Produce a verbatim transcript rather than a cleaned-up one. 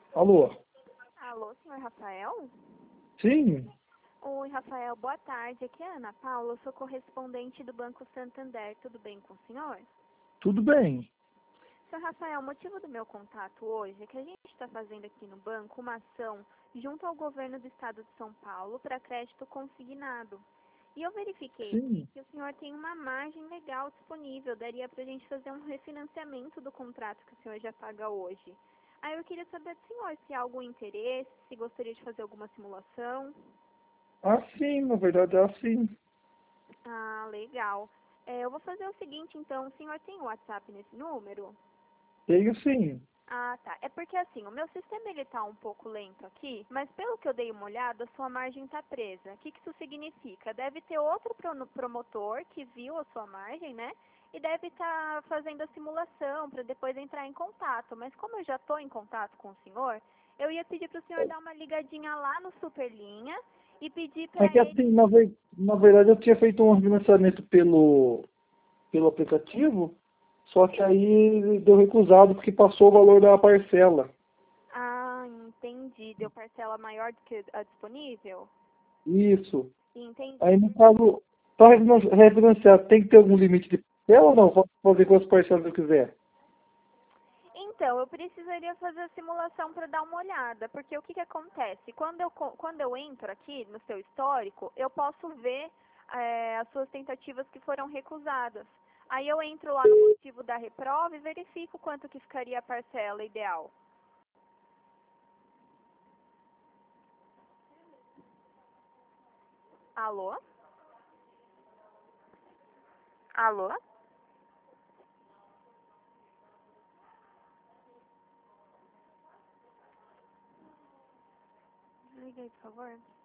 Alô? Alô, senhor Rafael? Sim, Oi, Rafael, boa tarde. Aqui é a Ana Paula, eu sou correspondente do Banco Santander. Tudo bem com o senhor? tudo bem. Senhor Rafael, o motivo do meu contato hoje é que a gente está fazendo aqui no banco uma ação junto ao governo do estado de São Paulo para crédito consignado. E eu verifiquei aqui Sim. que o senhor tem uma margem legal disponível. Daria para a gente fazer um refinanciamento do contrato que o senhor já paga hoje. Aí eu queria saber do senhor se há algum interesse, se gostaria de fazer alguma simulação. Ah, sim, na verdade é assim. Ah, legal. É, eu vou fazer o seguinte, então. O senhor tem o WhatsApp nesse número? Tenho sim. Ah, tá. É porque assim, o meu sistema ele tá um pouco lento aqui, mas pelo que eu dei uma olhada, a sua margem tá presa. O que, que isso significa? Deve ter outro pro- promotor que viu a sua margem, né? E deve estar fazendo a simulação para depois entrar em contato. Mas como eu já estou em contato com o senhor, eu ia pedir para o senhor dar uma ligadinha lá no Superlinha e pedir É para que assim, ele. na, ver- na verdade eu tinha feito um financiamento pelo, pelo aplicativo, só que aí deu recusado porque passou o valor da parcela. Ah, entendi. Deu parcela maior do que a disponível? Isso. Entendi. Aí no caso, para refinanciar, tem que ter algum limite de parcela ou não? Posso fazer quantas parcelas eu quiser? Então, eu precisaria fazer a simulação para dar uma olhada, porque o que, que acontece? Quando eu, co- quando eu entro aqui no seu histórico, eu posso ver eh, as suas tentativas que foram recusadas. Aí eu entro lá no motivo da reprova e verifico quanto que ficaria a parcela ideal. Alô? Alô? Liga aí, por favor.